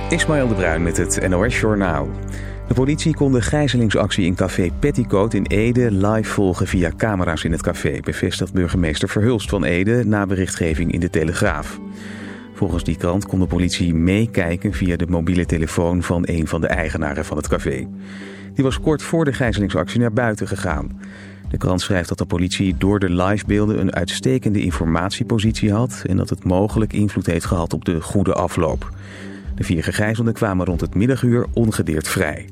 Ismaël de Bruin met het NOS-journaal. De politie kon de gijzelingsactie in café Petticoat in Ede live volgen via camera's in het café, bevestigt burgemeester Verhulst van Ede na berichtgeving in de Telegraaf. Volgens die krant kon de politie meekijken via de mobiele telefoon van een van de eigenaren van het café. Die was kort voor de gijzelingsactie naar buiten gegaan. De krant schrijft dat de politie door de livebeelden een uitstekende informatiepositie had en dat het mogelijk invloed heeft gehad op de goede afloop. De 4 gegijzelden kwamen rond het middaguur ongedeerd vrij.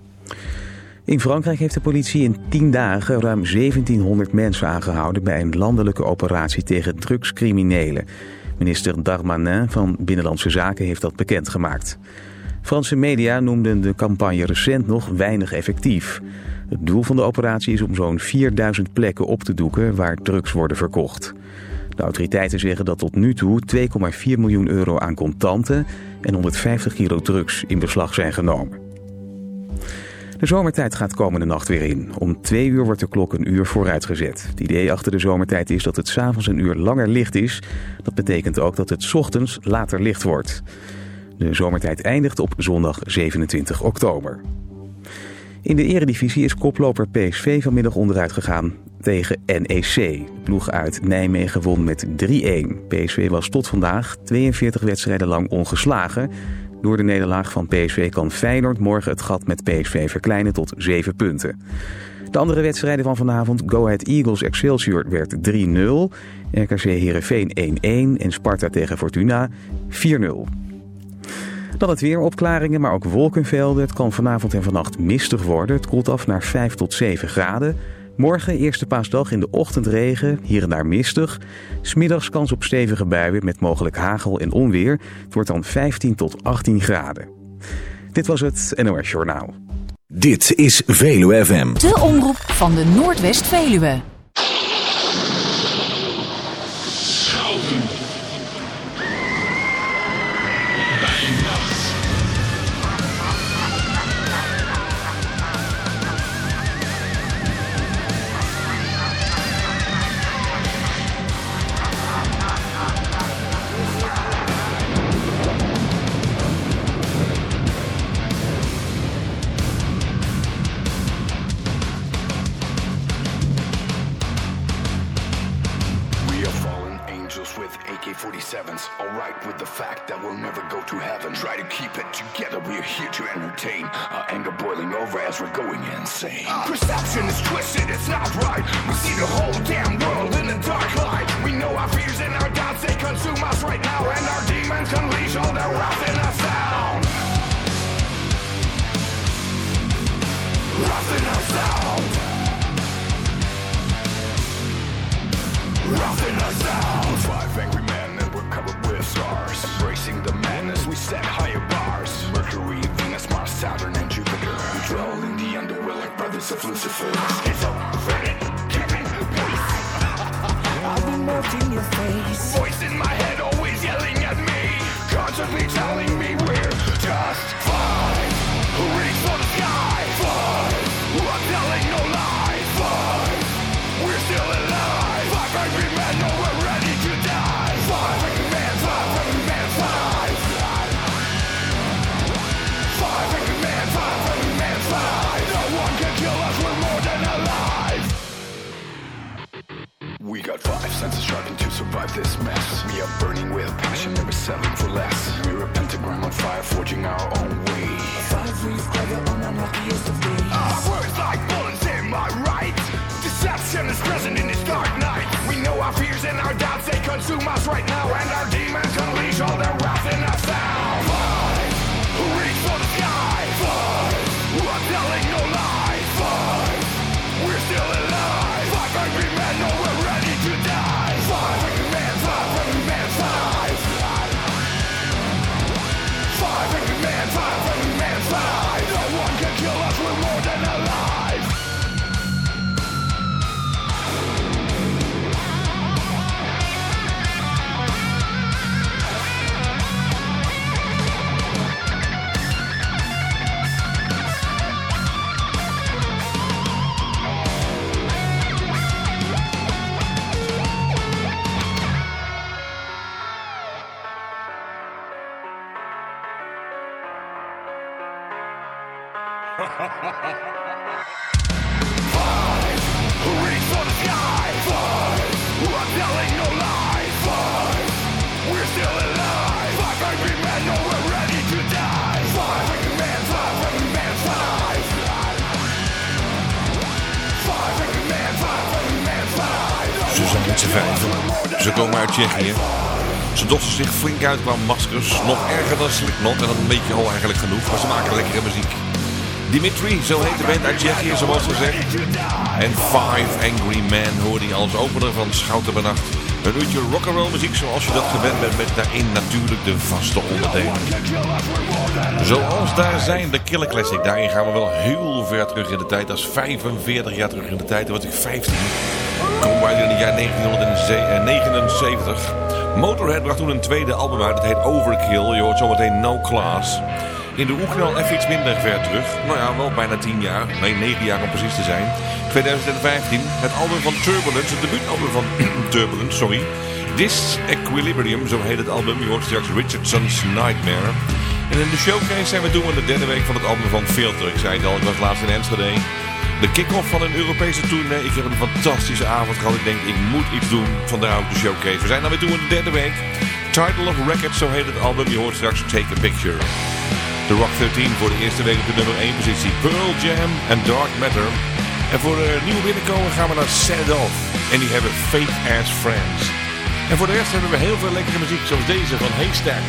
In Frankrijk heeft de politie in 10 dagen ruim 1700 mensen aangehouden bij een landelijke operatie tegen drugscriminelen. Minister Darmanin van Binnenlandse Zaken heeft dat bekendgemaakt. Franse media noemden de campagne recent nog weinig effectief. Het doel van de operatie is om zo'n 4000 plekken op te doeken waar drugs worden verkocht. De autoriteiten zeggen dat tot nu toe 2,4 miljoen euro aan contanten en 150 kilo drugs in beslag zijn genomen. De zomertijd gaat komende nacht weer in. Om 2 uur wordt de klok een uur vooruitgezet. Het idee achter de zomertijd is dat het 's avonds een uur langer licht is. Dat betekent ook dat het 's ochtends later licht wordt. De zomertijd eindigt op zondag 27 oktober. In de eredivisie is koploper PSV vanmiddag onderuit gegaan tegen NEC. De ploeg uit Nijmegen won met 3-1. PSV was tot vandaag 42 wedstrijden lang ongeslagen. Door de nederlaag van PSV kan Feyenoord morgen het gat met PSV verkleinen tot 7 punten. De andere wedstrijden van vanavond: Go Ahead Eagles Excelsior werd 3-0. RKC Heerenveen 1-1 en Sparta tegen Fortuna 4-0. Dan het weer, opklaringen, maar ook wolkenvelden. Het kan vanavond en vannacht mistig worden. Het koelt af naar 5 tot 7 graden. Morgen, eerste paasdag, in de ochtend regen, hier en daar mistig. 's Middags kans op stevige buien met mogelijk hagel en onweer. Het wordt dan 15 tot 18 graden. Dit was het NOS Journaal. Dit is Veluwe FM. De omroep van de Noordwest-Veluwe. Alright with the fact that we'll never go to heaven. Try to keep it together, we're here to entertain. Our anger boiling over as we're going insane. Perception is twisted, it's not right. We see the whole damn world in a dark light. We know our fears and our doubts, they consume us right now. And our demons unleash all their wrath in us down. Wrath in us down. Wrath in us down. 5 angry men and we're covered with stars. Embracing the madness, we set higher bars. Mercury, Venus, Mars, Saturn, and Jupiter. We dwell in the underworld like brothers of Lucifer. Schizophrenic, giving voice. I've been melting your face. Voice in my head always yelling at me. Constantly telling me we're just fine. Reach for the sky, fine. I'm telling no lies, fine. We're still alive. 5 angry men know we're ready to die. 5 angry men, 5 angry men, 5. 5 angry men, 5 angry men, 5. No one can kill us, we're more than alive. We got 5 senses sharpened to survive this mess. We are burning with passion, never settling for less. We're a pentagram on fire, forging our own way. 5 rings clever, unluckiest of days. Our words like bullets, am I right? Deception is present in this dark night. We know our fears and our doubts, they consume us right now. And our demons unleash all their wrath in us down. 5, reach for the sky. 5, I'm telling no lies. 5, we're still alive. 5 angry men know we're ready to die. 5 angry men, 5 angry men, 5. 5 angry men, 5 angry men, 5. No one can kill us, we're more than alive. Reach for the sky. Fight. I'm telling no lies. Fight. We're still alive. 5 angry men, no, we're ready to die. 5 angry men, 5 angry men, 5. 5 angry men, 5 angry men, 5. Ze zijn met z'n vijven. Ze komen uit Tsjechië. Ze dossen zich flink uit qua maskers. Nog erger dan Slipknot en dat weet je al eigenlijk genoeg. Maar ze maken lekkere muziek. Dimitri, zo heet de band uit Tsjechië zoals gezegd. En 5 Angry Men hoorde je als opener van Schouten bij Nacht. Een uurtje rock'n'roll muziek zoals je dat gewend bent met daarin natuurlijk de vaste onderdelen. Zoals daar zijn de Killer Classic. Daarin gaan we wel heel ver terug in de tijd. Dat is 45 jaar terug in de tijd. Dan was ik 15. Komen wij in het jaar 1979. Motorhead bracht toen een tweede album uit. Dat heet Overkill. Je hoort zometeen No Class. In de Oekraïne even iets minder ver terug. Nou ja, wel bijna 10 jaar. Nee, 9 jaar om precies te zijn. 2015. Het album van Turbulence. Het debuutalbum van Turbulence, sorry. Disequilibrium, zo heet het album. Je hoort straks Richardson's Nightmare. En in de showcase zijn we doen in de derde week van het album van Filter. Ik zei het al, ik was laatst in Enschede. De kick-off van een Europese tournee. Ik heb een fantastische avond gehad. Ik denk, ik moet iets doen. Vandaar ook de showcase. We zijn dan weer toe in de derde week. Title of Record, zo heet het album. Je hoort straks Take a Picture. The Rock 13 voor de eerste week op de nummer 1 positie. Pearl Jam en Dark Matter. En voor de nieuwe binnenkomen gaan we naar Set It Off. En die hebben Fake Ass Friends. En voor de rest hebben we heel veel lekkere muziek zoals deze van Haystack.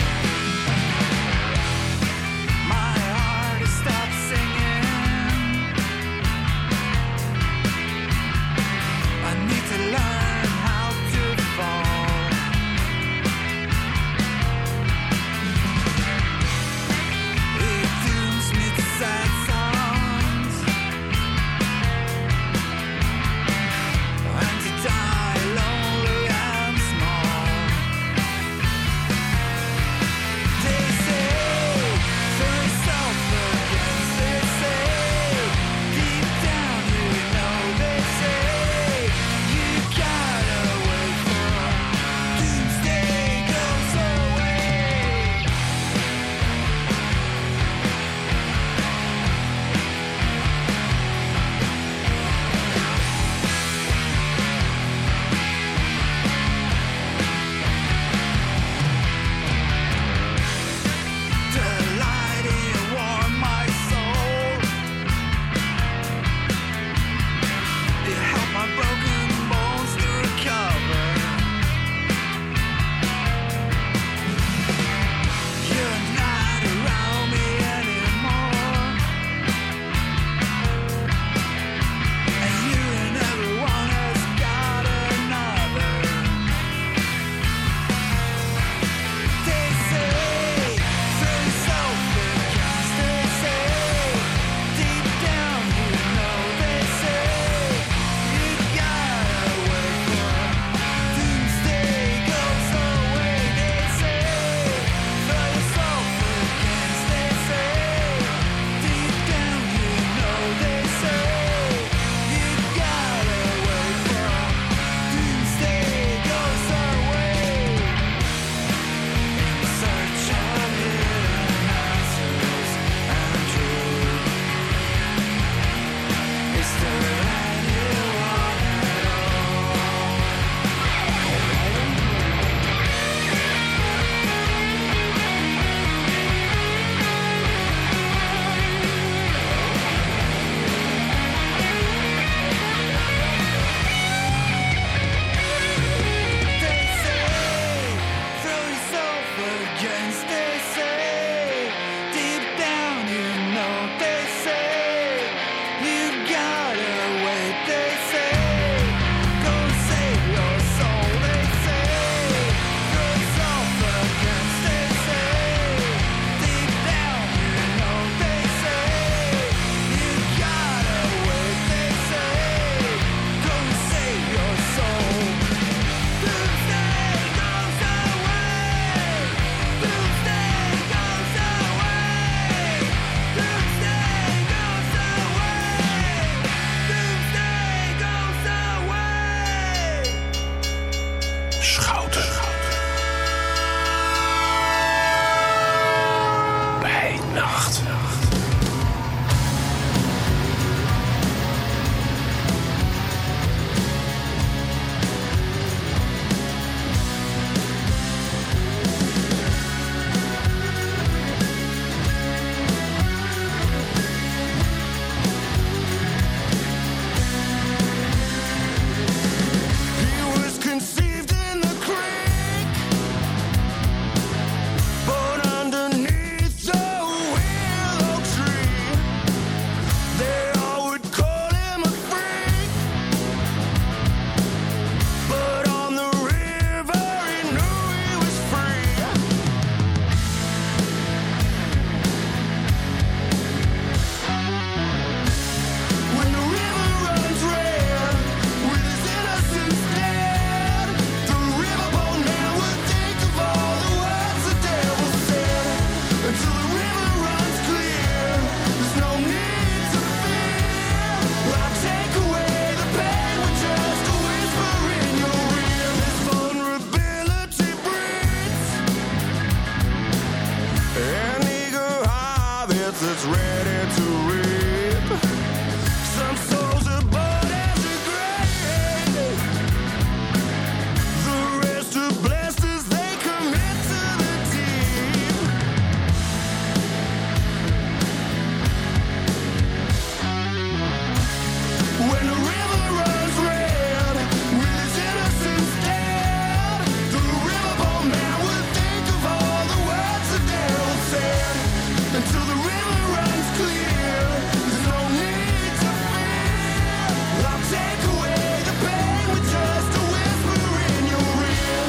harvest that's ready to reap. Some souls are born as a grave. The rest are blessed as they commit to the deep. When the river runs red with its innocence dead, the riverboat man would think of all the words that Daryl said. Until the river runs clear, there's no need to fear. I'll take away the pain with just a whisper in your ear.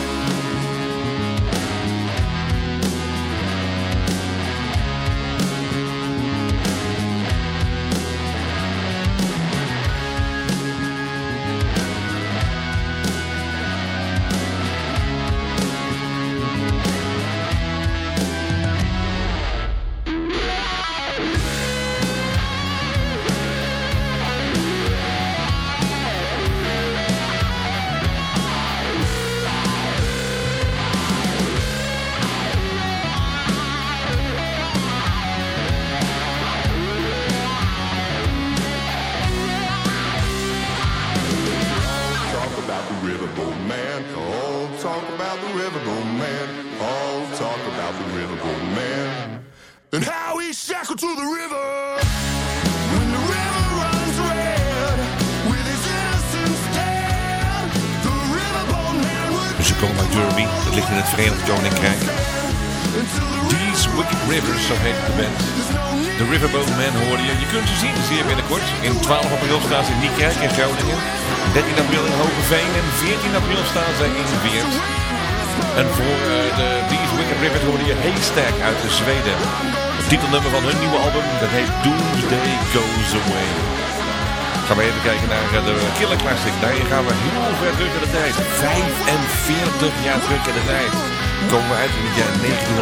Talk about the riverboat man. Oh, talk about the riverboat man. Oh, talk about the riverboat man. And how he's shackled to the river. When the river runs red, with his innocence dead, the riverboat man would Ze komen uit Derby, dat ligt in het Verenigd Koninkrijk. These Wicked Rivers, zo heet de band. De Riverboat Man hoorde je. Je kunt ze zien, zeer binnenkort. In 12 april staan ze in Niekerk in Groningen. 13 april in Hogeveen en 14 april staan ze in Weert. En voor de These Wicked Rivers hoorde je Haystack uit de Zweden. Het titelnummer van hun nieuwe album, dat heet Doomsday Goes Away. Gaan we even kijken naar de Killer Classic. Daarin gaan we heel ver terug in de tijd. 45 jaar terug in de tijd. Komen we uit in het jaar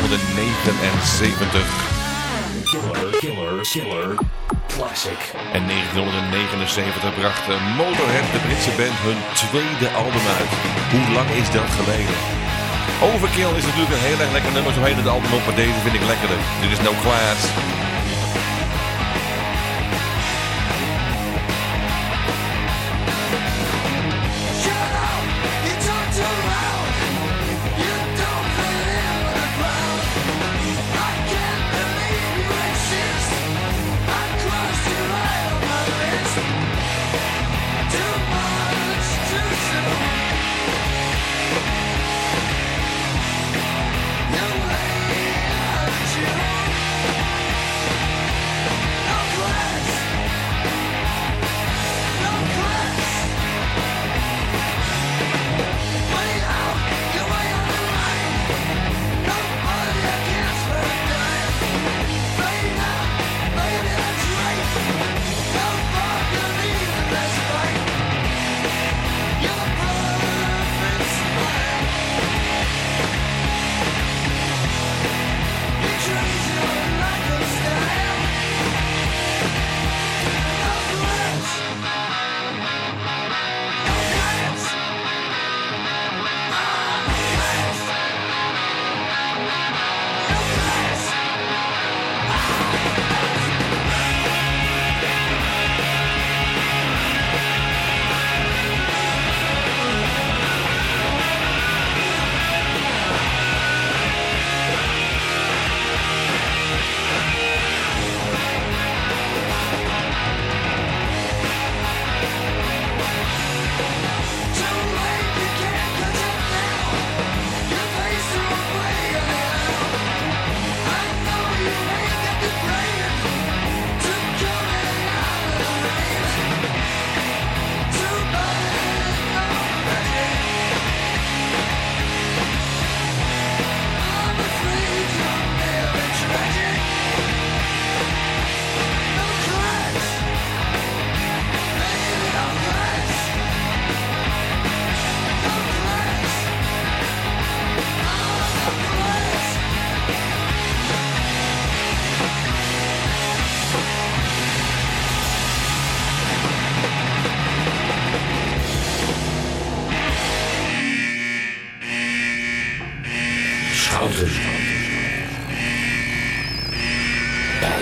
1979. Killer Classic. En 1979 bracht Motorhead, de Britse band, hun tweede album uit. Hoe lang is dat geleden? Overkill is natuurlijk een heel erg lekker nummer, zo heet het album op, maar deze vind ik lekkerder. Dit is No Class.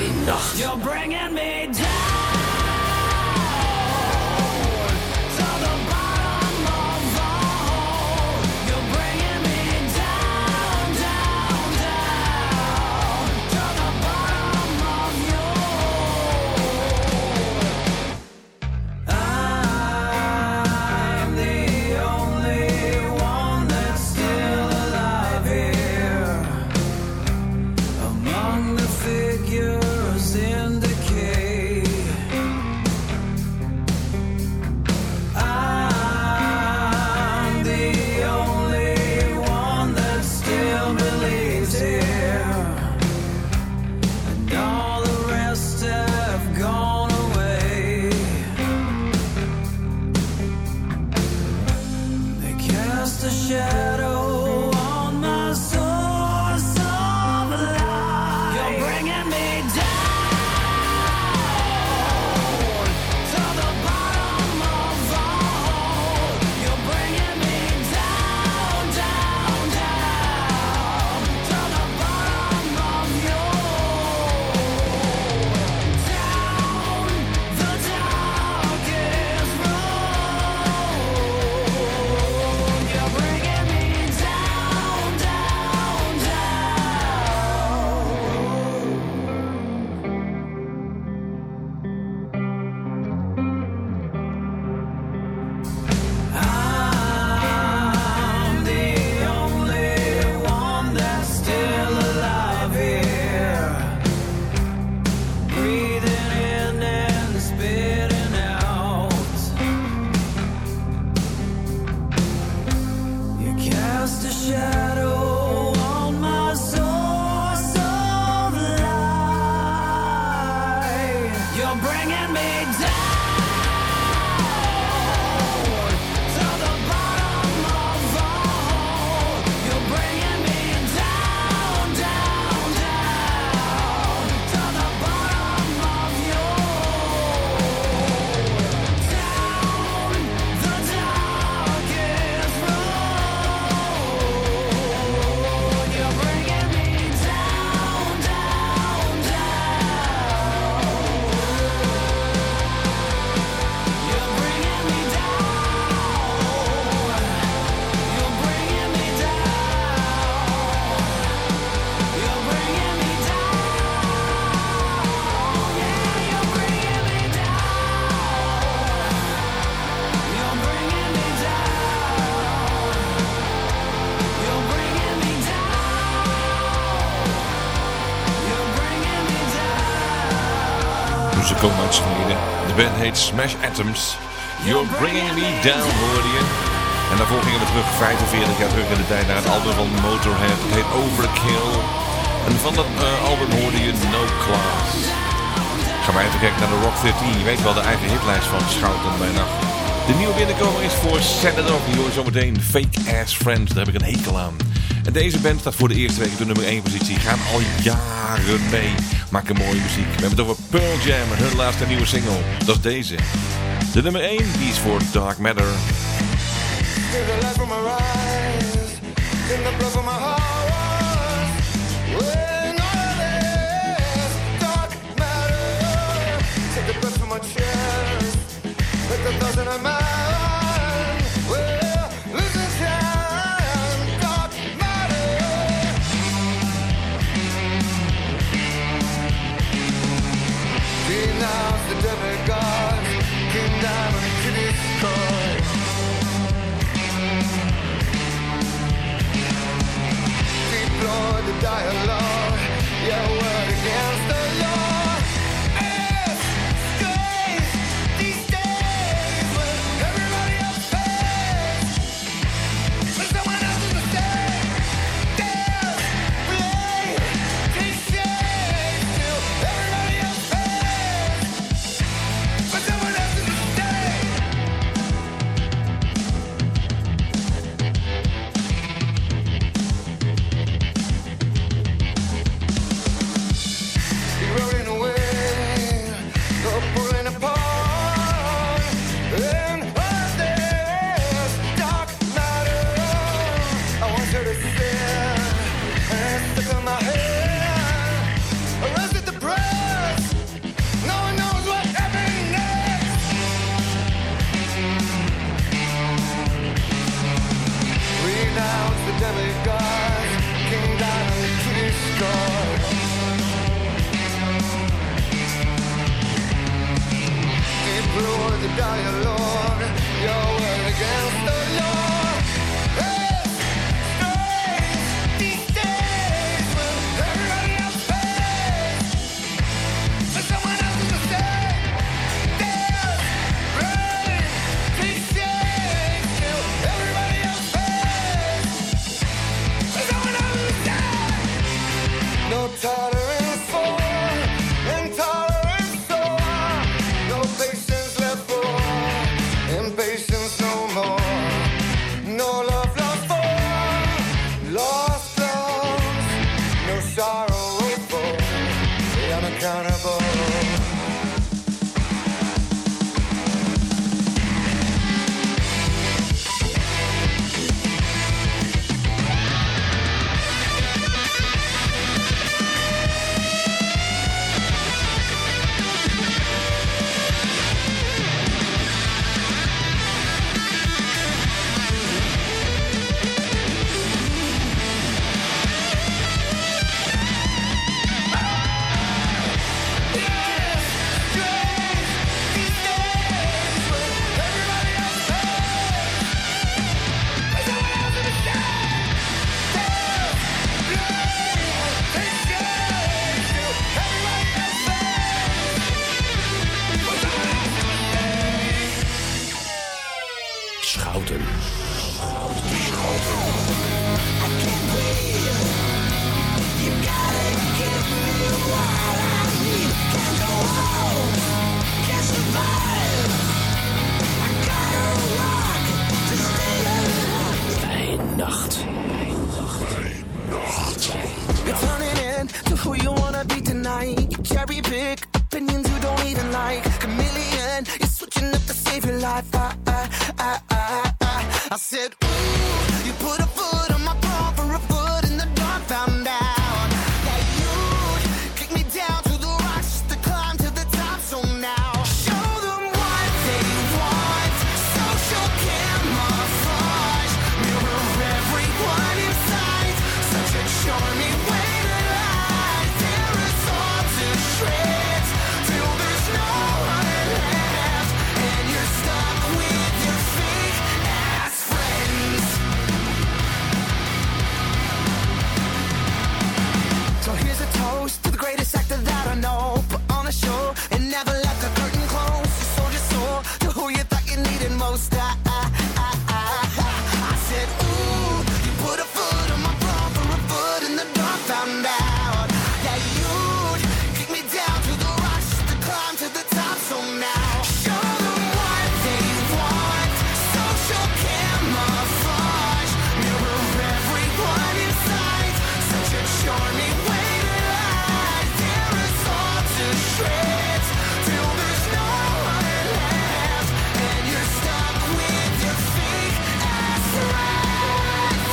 nacht. You're bringing me down. Ze komen uit Zweden. De band heet Smash Atoms. You're Bringing Me Down, hoorde je. En daarvoor gingen we terug, 45 jaar terug in de tijd, naar het album van Motorhead. Het heet Overkill. En van dat album hoorde je No Class. Gaan wij even kijken naar de Rock 13. Je weet wel, de eigen hitlijst van Schouten bij Nacht. De nieuwe binnenkomer is voor Set It Off. Die hoor je zometeen. Fake Ass Friends, daar heb ik een hekel aan. En deze band staat voor de eerste week op de nummer 1 positie. Gaan al jaren mee. Maken mooie muziek. We hebben het over Pearl Jam en hun laatste nieuwe single. Dat is deze. De nummer 1, die is voor Dark Matter. Dialogue, yeah, word against the law. Escape these days when everybody else pays, but someone else's mistake. Death, blame, take shame till everybody else pays, but someone else's mistake. sorrowful, the unaccountable. I said, ooh, you put a foot on my bra for a foot in the dark, found out that you'd kick me down to the rocks just to climb to the top. So now, show them what they want. Social camouflage, mirror everyone in sight. Such a charming way to lie. Tear us all to shreds till there's no one left, and you're stuck with your fake ass friends. So here's a toast to the greatest actor that I know. Put on a show and never let the curtain close. You sold your soul to who you thought you needed most. I said, ooh, you put a foot on my bra for a foot in the dark. Found out that you'd kick me down to the rocks just to climb to the top. So now, show them what they want. Social camouflage, mirror everyone in sight. Such a charming way to lie. Tear us all to shreds till there's no one left, and you're stuck with your fake ass friends.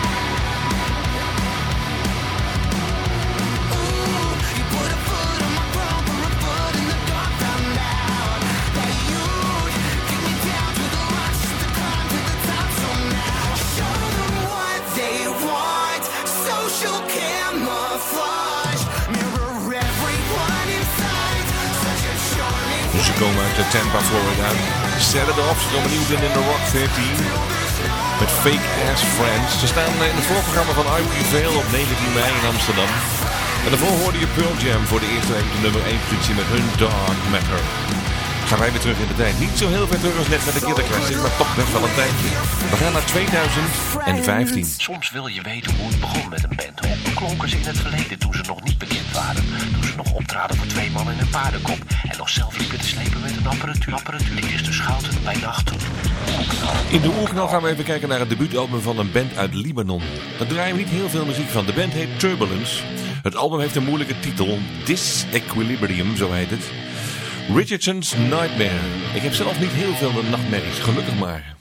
Ooh, you put a foot on my bra for a foot in the dark. Found out that you'd kick me down to the rocks just to climb to the top. So now, show them what they want. Social camouflage, mirror everyone in sight. Such a charming Dus ze komen uit Tampa, Florida. Set it off, ze komen nieuw binnen in de Rock 13. Met Fake Ass Friends. Ze staan in het voorprogramma van I Prevail op 19 mei in Amsterdam. En daarvoor hoorde je Pearl Jam voor de eerste week de nummer 1 positie met hun Dark Matter. Gaan wij weer terug in de tijd. Niet zo heel ver terug als net met de Killer Classic, maar toch best wel een tijdje. We gaan naar 2015. Soms wil je weten hoe het begon met een band. Hoe klonken ze in het verleden toen ze nog niet bekend waren? Toen ze nog optraden voor 2 man en een paardenkop. En nog zelf liepen te slepen met een apparatuur. Dit is de Schouten bij nacht. In de oerknal gaan we even kijken naar het debuutalbum van een band uit Libanon. Daar draaien we niet heel veel muziek van. De band heet Turbulence. Het album heeft een moeilijke titel. Disequilibrium, zo heet het. Richardson's Nightmare. Ik heb zelf niet heel veel nachtmerries, gelukkig maar.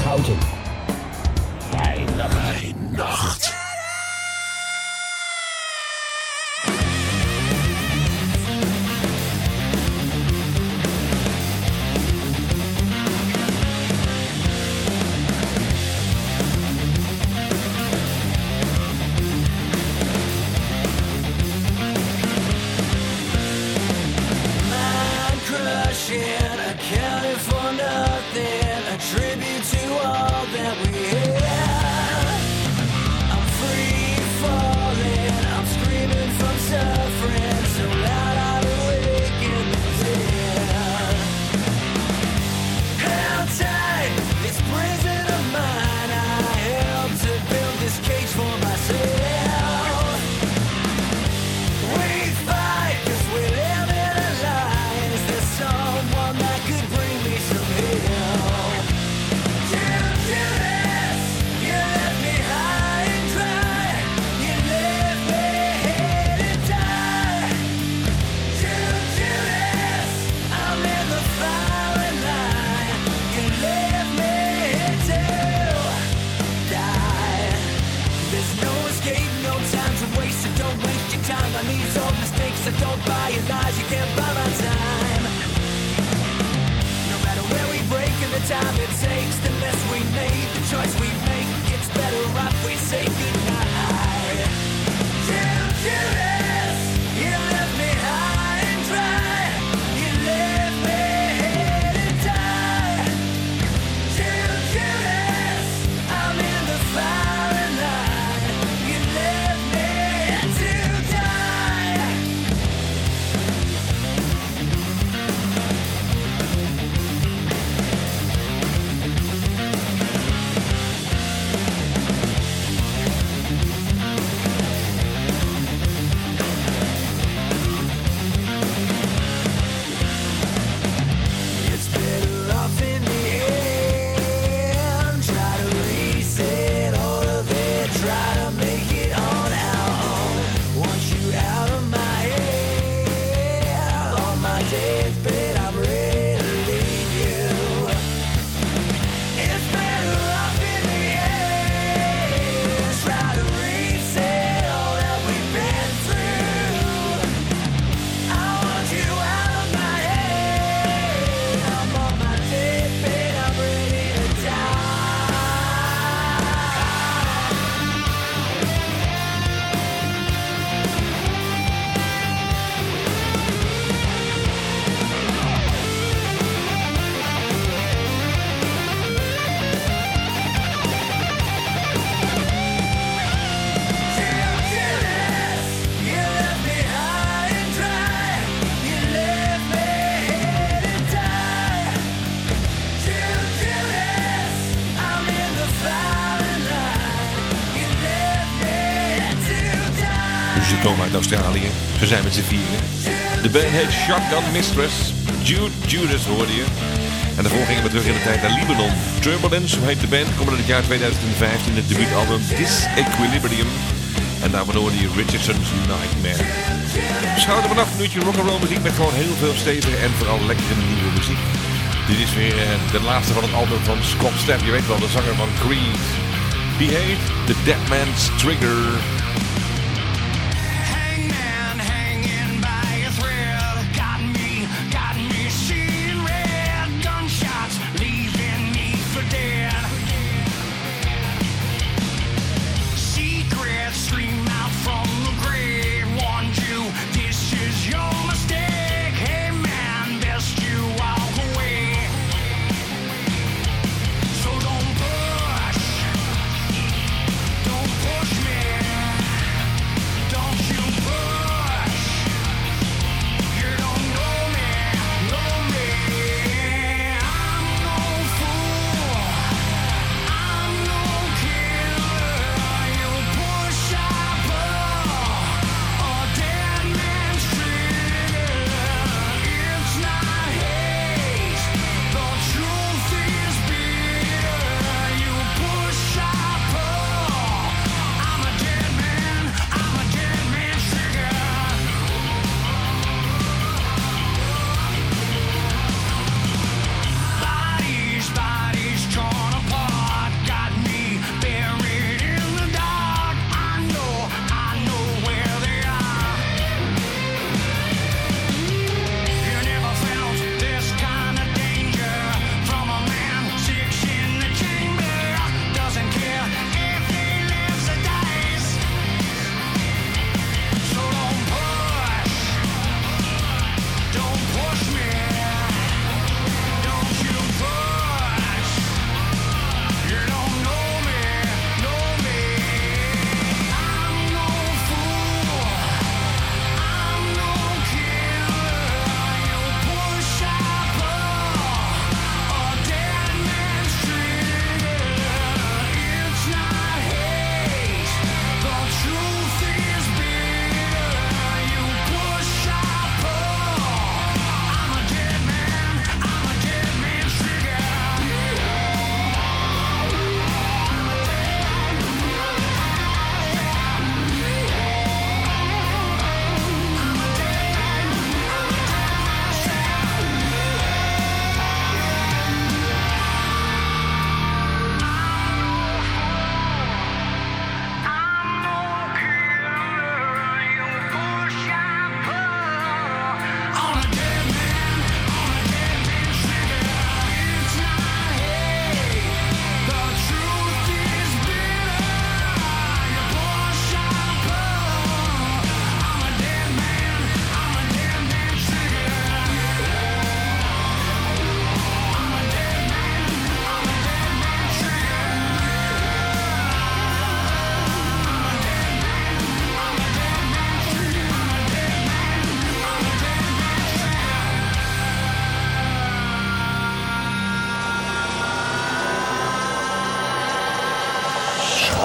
Schouten. Wijnacht. Komen uit Australië. Ze zijn met z'n vieren. De band heet Shotgun Mistress. Judas hoorde je. En daarvoor gingen we terug in de tijd naar Libanon. Turbulence, hoe heet de band, komen in het jaar 2015 het debuutalbum Disequilibrium. En daarvan hoorde je Richardson's Nightmare. Schouten vannacht een uurtje rock'n'roll muziek met gewoon heel veel stevige en vooral lekkere nieuwe muziek. Dit is weer de laatste van het album van Scott Stapp. Je weet wel, de zanger van Creed. Die heet The Dead Man's Trigger. Don't push me.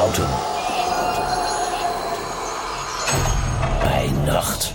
Schouten. Bij nacht.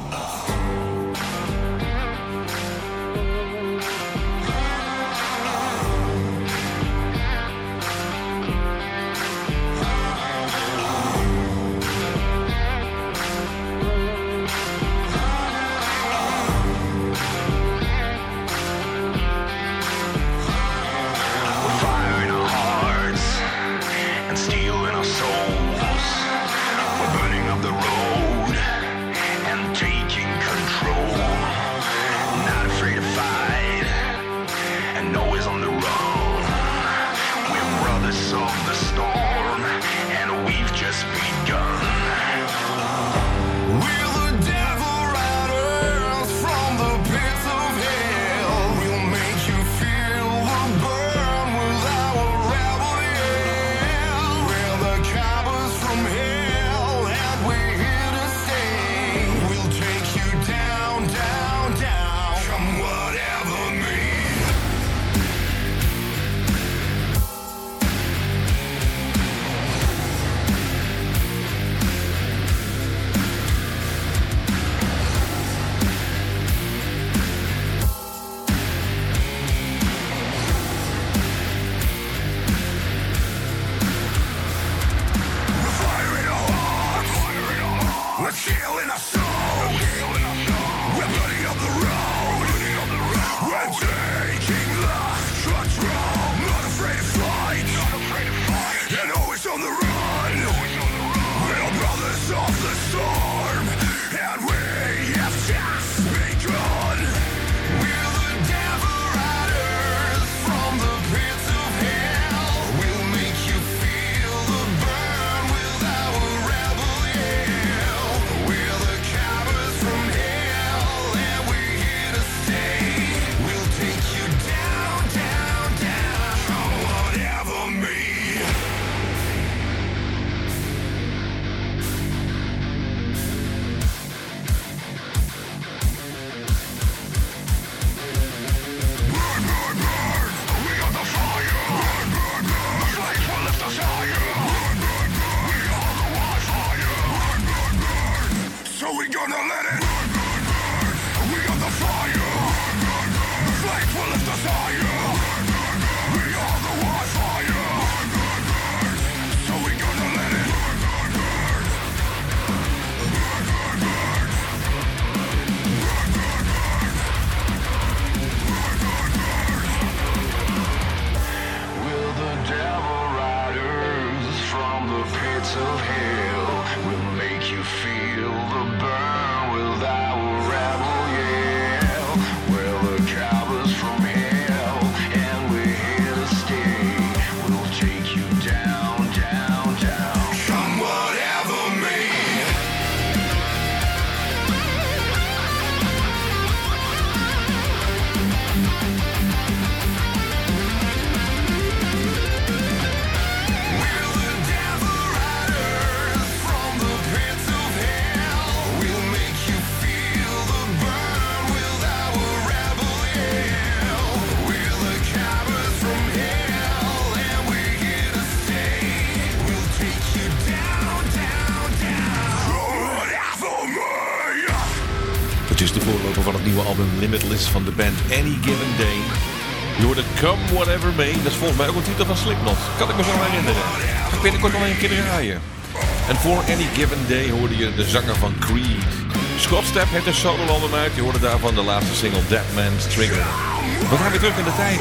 Het is de voorloper van het nieuwe album Limitless van de band Any Given Day. Je hoorde Come Whatever May. Dat is volgens mij ook een titel van Slipknot. Kan ik me zo herinneren. Ga ik binnenkort al een keer draaien. En voor Any Given Day hoorde je de zanger van Creed. Scott Stapp heeft een soloalbum uit. Je hoorde daarvan de laatste single Dead Man's Trigger. We gaan weer terug in de tijd.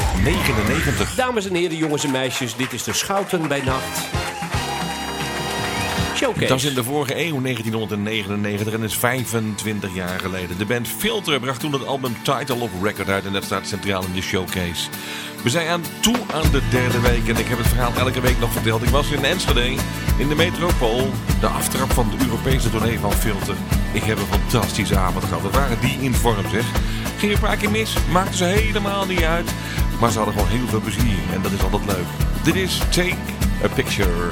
99. Dames en heren, jongens en meisjes, dit is de Schouten bij Nacht. Showcase. Dat is in de vorige eeuw, 1999, en is 25 jaar geleden. De band Filter bracht toen het album Title of Record uit en dat staat centraal in de showcase. We zijn toe aan de derde week en ik heb het verhaal elke week nog verteld. Ik was in Enschede, in de Metropool, de aftrap van de Europese tournee van Filter. Ik heb een fantastische avond gehad. We waren die in vorm, zeg. Ging een paar keer mis, maakten ze helemaal niet uit. Maar ze hadden gewoon heel veel plezier en dat is altijd leuk. Dit is Take a Picture.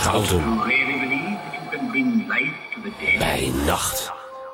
Schouten. Really believe that you can bring life to the dead? Bij nacht.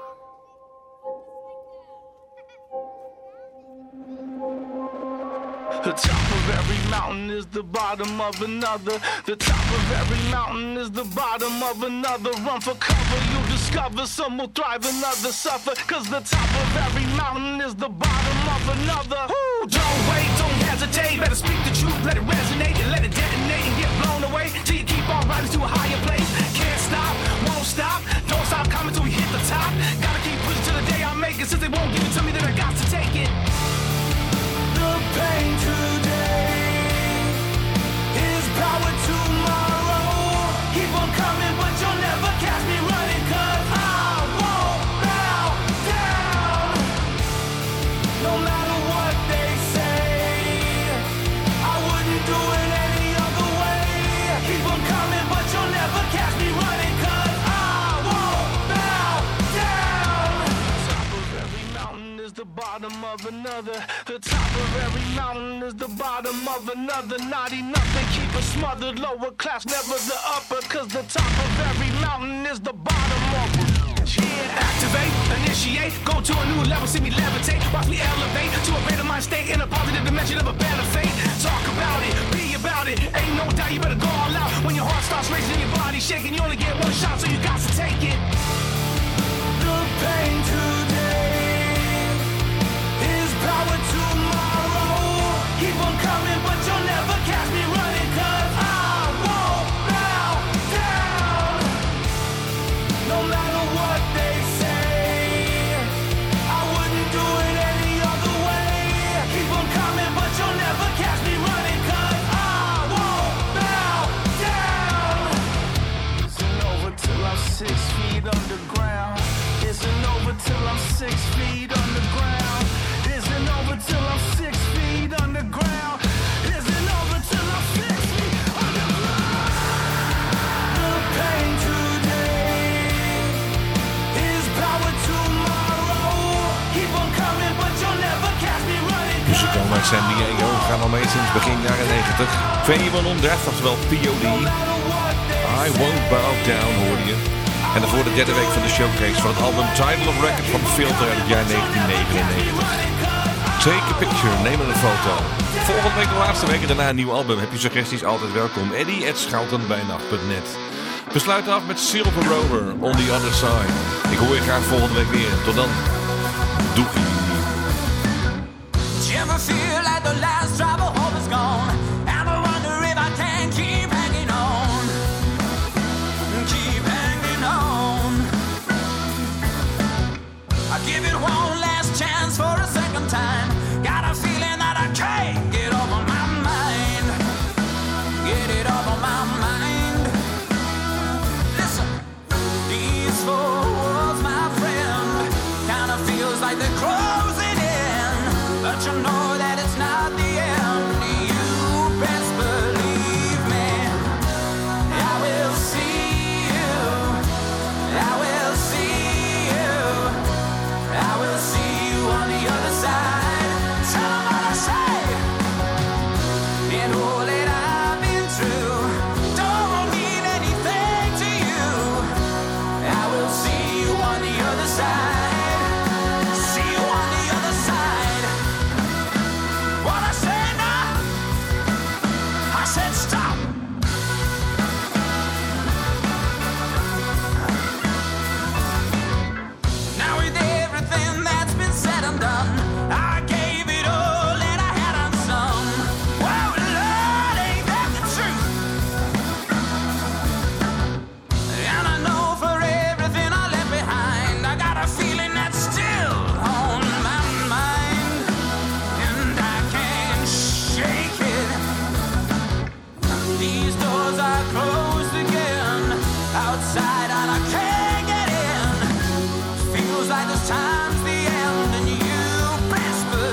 The top of every mountain is the bottom of another. The top of every mountain is the bottom of another. Run for cover, you'll discover some will thrive and others suffer. Cause the top of every mountain is the bottom of another. Ooh, don't wait, don't hesitate. Better speak the truth, let it resonate and let it detonate and get blown away. Till you keep on rising to a higher place. Can't stop, won't stop. Don't stop coming till we hit the top. Gotta keep pushing till the day I make it. Since they won't give it to me, then I got to take it. The pain today is power tomorrow. Keep on coming, but you'll never catch me running. Cause I won't bow down. No matter what they say, I wouldn't do it any other way. Keep on coming, but you'll never catch me running. Cause I won't bow down. The top of every mountain is the bottom of another. The top of every mountain is the bottom of another. Naughty nothing, keep it smothered. Lower class, never the upper. Cause the top of every mountain is the bottom of it. Yeah. Activate, initiate, go to a new level, see me levitate. Watch me elevate to a better mind state in a positive dimension of a better fate. Talk about it, be about it. Ain't no doubt you better go all out. When your heart starts racing, your body shaking, you only get one shot, so you got to take it. The pain today is power tomorrow. Keep on coming, but you'll never catch me running. Cause I won't bow down. No matter what they say, I wouldn't do it any other way. Keep on coming, but you'll never catch me running. Cause I won't bow down. Isn't over till I'm 6 feet underground. Isn't over till I'm 6 feet underground. Isn't over till I'm 6 feet underground. Isn't over till I'm 6 feet underground. The pain today is power tomorrow. Keep on coming, but you'll never catch me running. Muzikaal met San Diego gaan al mee sinds begin jaren 90. 230, oftewel POD. I Won't Bow Down hoorde je. En daarvoor de derde week van de showcase van het album Title of Record van Filter uit het jaar 1999. Take a picture, neem een foto. Volgende week de laatste week en daarna een nieuw album. Heb je suggesties, altijd welkom. Eddie@schoutenbijnacht.net. We sluiten af met Silver Rover, On the Other Side. Ik hoor je graag volgende week weer. Tot dan. Doei. Ever feel like the last drop of hope is gone? And I wonder if I can keep hanging on. Keep hanging on. I give it one last chance for a second time. Got a feeling that I can't get over my mind. Get it over my mind. Listen, these 4 words, my friend, kinda feels like they're closing in. But you know that it's not the end. You best believe me. I will see you. I will see you. I will see you on the other side. Tell 'em what I say. And all that I've been through don't mean anything to you. I will see you on the other side. See you on the other side. What I say now? I said stop. Now with everything that's been said and done, I gave it all and I had on some. Well, Lord, ain't that the truth? And I know for everything I left behind, I got a feeling that's still on my mind. And I can't shake it. These doors are closed again. Outside and I can't get in. Feels like this time's the end. And you best believe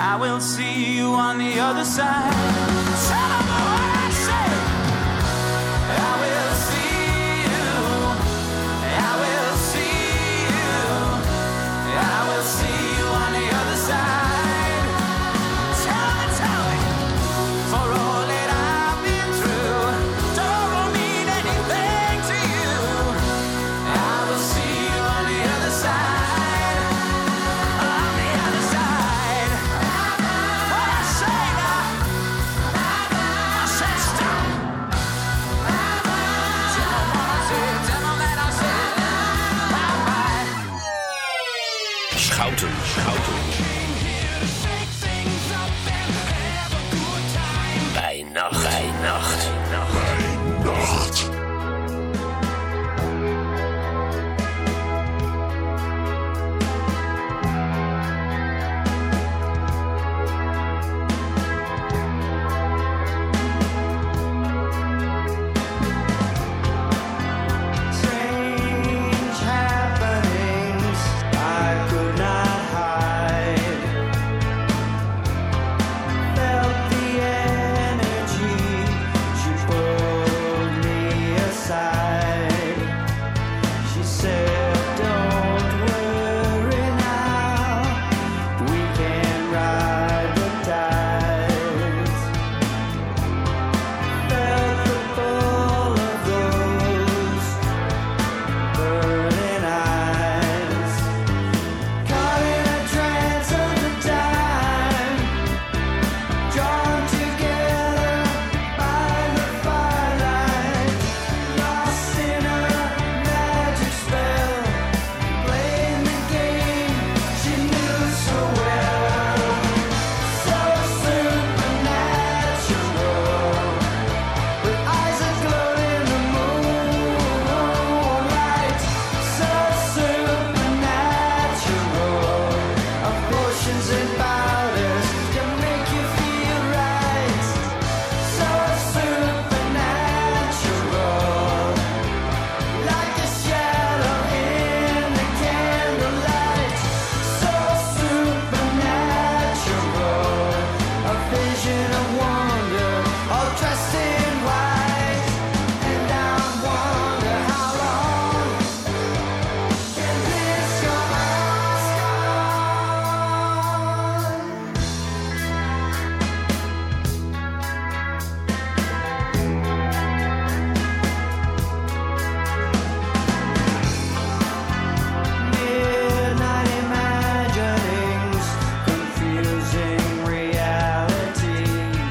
I will see you on the other side. Tell them what I say. I will see you. I will see you. I will see you on the other side. Tell me, for all that I've been through, don't mean anything to you. I will see you on the other side. On the other side. What I say now? I said stop. Tell them that I said bye-bye. Schouten. Bij nacht. Strange happenings I could not hide. Felt the energy, she pulled me aside. She said, don't worry now, we can ride the tides. Felt the pull of those burning eyes. Caught in a trance of the time, drawn together by the firelight. Lost in a magic spell, playing the game she knew so well. So supernatural, with eyes that glow in the moonlight. So supernatural, of potions and powders can make you feel right. So supernatural, like a shadow in the candlelight. So supernatural, a vision of wonder, all dressed in white. And I wonder how long can this go Midnight imaginings, confusing reality.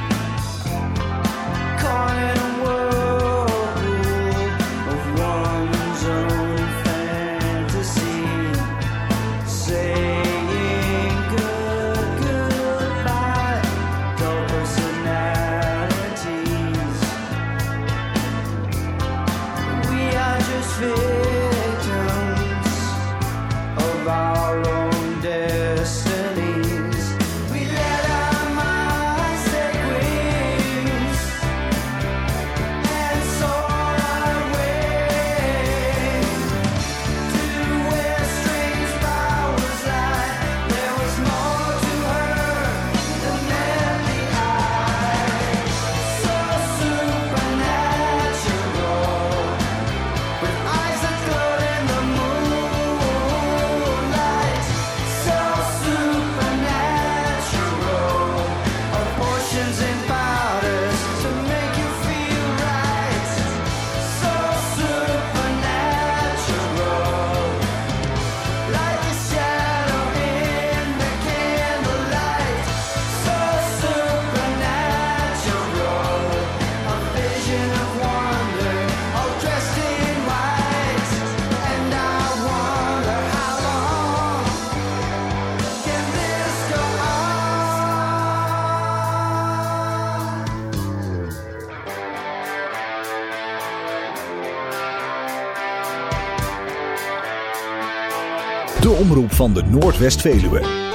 Caught in a whirlpool of one's own fantasy. Saying goodbye, dull personalities. We are just victims of our own destinies. We let our minds take wings and soar our way to where strange powers lie. There was more to her than met the eye. So supernatural, with eyes that glow in the moonlight. So supernatural, of potions and powders to make you feel right. So supernatural, like a shadow in the candlelight. So supernatural, a vision of wonder, all dressed in white. And I wonder how long can this go De omroep van de Noordwest-Veluwe.